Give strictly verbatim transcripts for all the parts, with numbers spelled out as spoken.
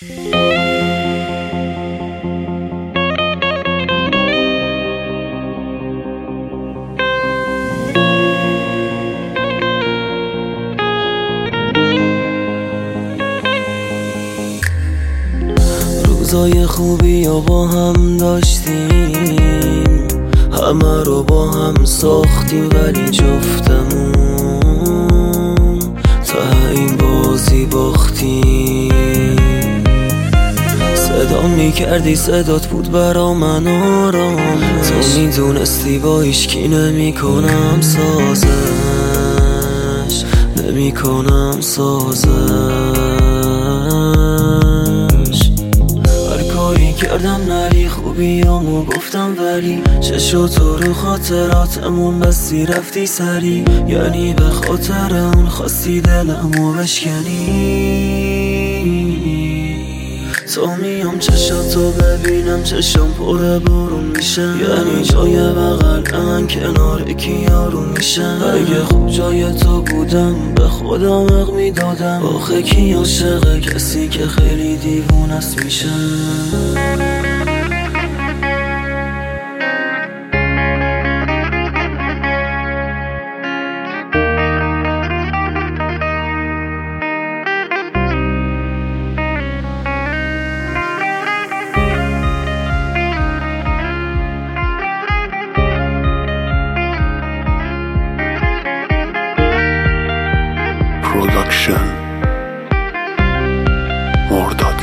روزای خوبی یا با هم داشتیم، همه رو با هم ساختیم، ولی جفتمون تا این بازی باختیم. صدا میکردی صدات بود برا من آرام، تو میدونستی با هیچکی نمی کنم سازش، نمی کنم سازش. کردم نری خوبیامو گفتم، ولی چشاتو رو خاطراتمون بستی رفتی سری، یعنی به خاطر اون خواستی دلمو بشکنی. تا میام چشاتو ببینم چشم پر بارون میشه، یعنی جای بغل من کنار کی یارون میشه. اگه خوب جای تو بودم به خودم حق میدادم، آخه کی عاشق کسی که خیلی دیوونه است میشه. پروداکشن مرداد.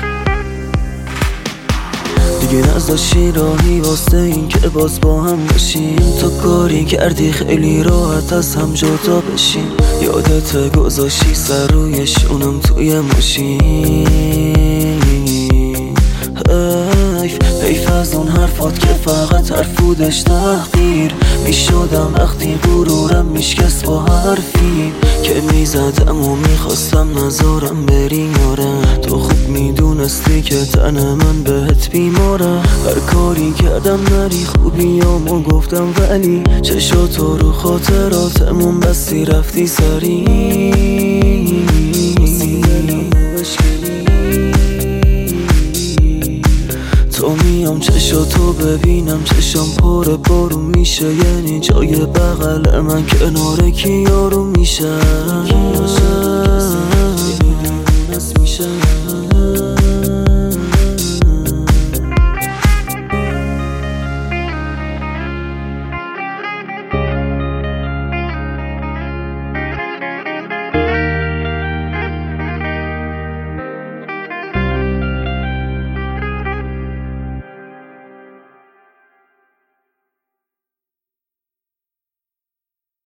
دیگه نذاشی راهی واسه این که باز با هم باشیم، تو کاری کردی خیلی راحت از هم جدا بشیم. یادت گذاشتی سر روی شونم توی ماشین، حیف حیف از اون حرفات که فقط حرفودش تحقیر میشدم وقتی غرورم میشکست با حرفی که میزدم و میخواستم نذارم بری. آره تو خوب میدونستی که تن من بهت بیماره، هر کاری کردم نری خوبیامو گفتم، ولی چشاتو رو خاطراتمون بستی رفتی سری. تو میام چشاتو ببینم چشم پر بارون میشه، یعنی جای بغل من کنار کی یارو میشه.